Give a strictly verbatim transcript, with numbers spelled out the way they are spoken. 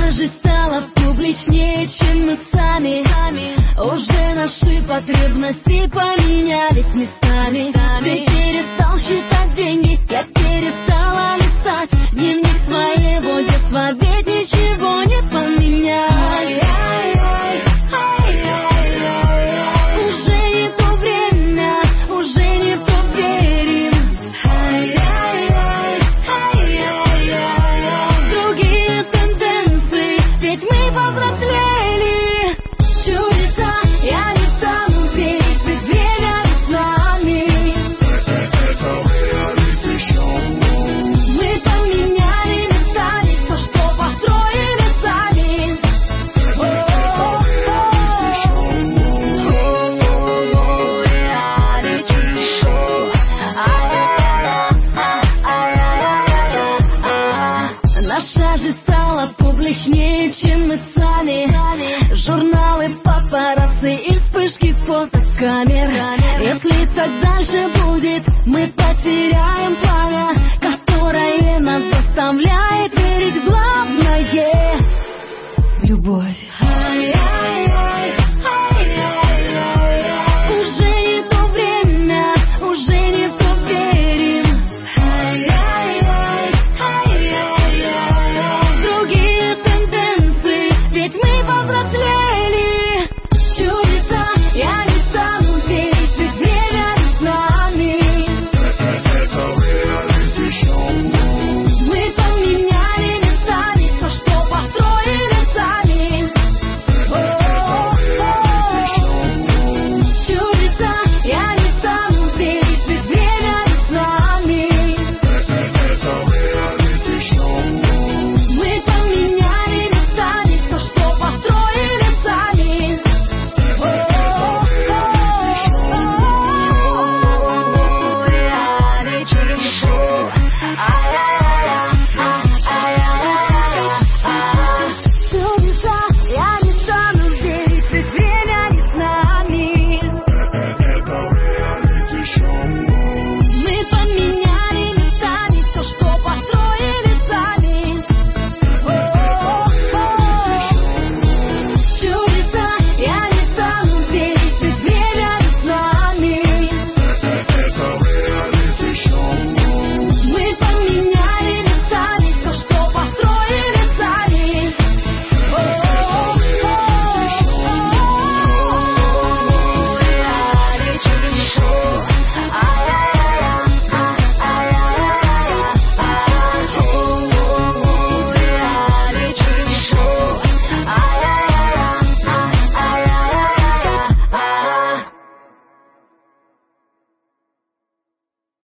Наша жизнь стала публичнее, чем мы сами. Уже наши потребности поменялись местами. Ты перестал считать деньги, я перестала листать дневник своего детства, ведь ничего не поменялось. Уже не то время, уже не в то верим. Другие тенденции, ведь мы повзрослели. Чудеса я не стану верить, ведь время с нами. Мы поменяли местами то, что построили сами. Наша жизнь стала публичнее, чем мы сами. Журналы, папарацци и вспышки фотокамер. Если так дальше будет, мы потеряем пламя, которое нас заставляет верить в главное — в любовь.